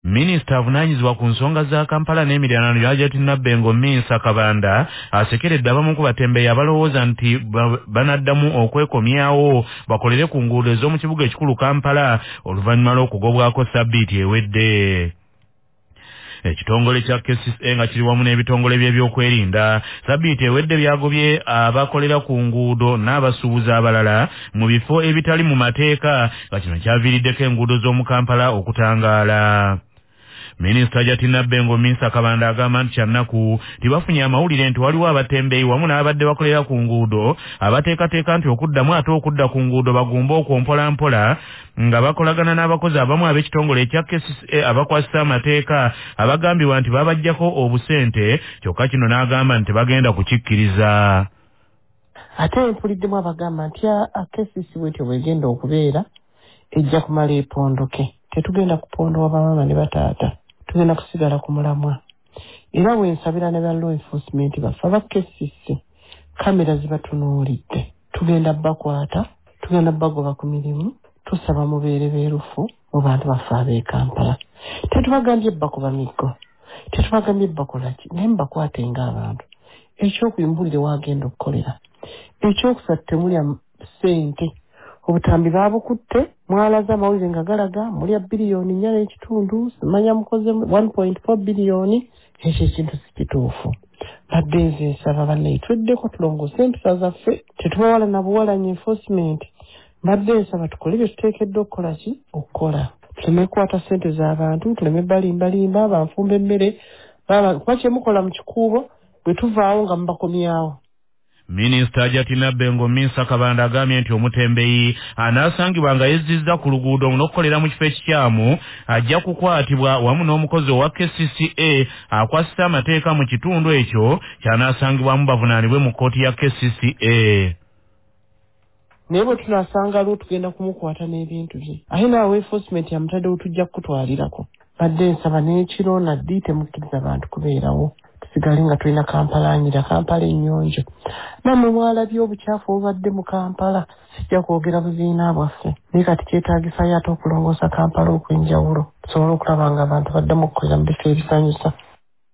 Minisita avunaanyizibwa ku nsonga za Kampala n'emiriraano Hajati Nabbengo Minsa Kabanda asekeredde abamu ku batembeeyi abalowooza nti banaddamu okwekomyawo bakolere ku nguudo ez'omu kibuga ekikulu Kampala oluvannyuma lw'okugobwako ssabbiiti ewedde. Ekitongole kya KCCA nga kiri wamu n'ebitongole by'ebyokwerinda ssabbiiti ewedde byagobye abakolera ku nguudo n'abasuubuzi abalala mu bifo ebitali mu mateeka nga kino kyaviiriddeko enguudo z'omu Kampala okutangaala. Minisita Hajati Nabbengo Minsa Kabanda agamba nti kyannaku tibafunye amawulire nti waliwo abatembeeyi wamu n'abadde bakolera ku nguudo abateekateeka nti okuddamu ate okudda ku nguudo bagumbe okwo mpolampola nga bakolagana n'abakozi abamu ab'ekitongole ekya KCCA abakwasisa amateeka abagambibwa nti babaggyako obusente kyokka kino n'agamba nti bagenda kukikkiriza. Ate empuliddemu abagamba nti KCCA bwetyo bwegenda okubeera ejja kumala epondoke, tetugenda kupondwa bamaama ne bataata, tugenda kusigala ku mulamwa. Era bwensabira ne ba law enforcement baffe aba KCCA kamera zibatunuulidde, tugenda bakwata, tugenda bagoba ku mirimu, tusaba mubeere beerufu mu bantu baffe ab'e Kampala. Tetubagambye bakuba miggo, tetubagambye bakola ki, naye mbakwate ng'abantu. Ekyokuyimbulire wagenda okukolera, ekyokusatu temulya ssente, obutambi baabukutte, mwalaza amawulire nga galaga mulya biliyoni 4.5, simanya mukoze 1.4 biliyoni, ekyo ekintu si kituufu. Badde nze nsaba bannaye tweddeko tulongoose empisa zaffe, tetubawala na buwalanya enforcement. Badde nsaba tukole bye tuteekeddwa okukola ki? Okukola. Tuleme kukwata ssente z'abantu, tuleme balimbalimba, banfumba emmere, kuba kye mukola mu kikuubo bwe tuvaawo nga mubakomyawo. Minisita Hajati Nabbengo Minsa Kabanda agambye nti omutembeeyi anaasangibwa nga yezzizza ku luguudo n'okukolera mu kifo ekikyamu ajja kukwatibwa wamu n'omukozi owa KCCA akwasisa amateeka mu kitundu ekyo ky'anaasangibwamu bavunaanibwe mu kkooti ya KCCA. Naye bwe tunaasanga lwo tugenda kumukwata n'ebintu bye. Aye naawe enforcement yamutaddewo tujja kukutwalirako. Badde nsaba n'ekiro naddi temukkiriza bantu kubeerawo. Tusigale nga tulina Kampala nyira, Kampala ennyonjo. Nammwe mwalabye obukyafu obubadde mu Kampala. Sijja kwogera buziina bwaffe. Naye kati kyetaagisayo ate okulongoosa Kampala okw'enjawulo. Tusobole okulaba nga abantu baddamu okukolera mu bifo ebisanyusa.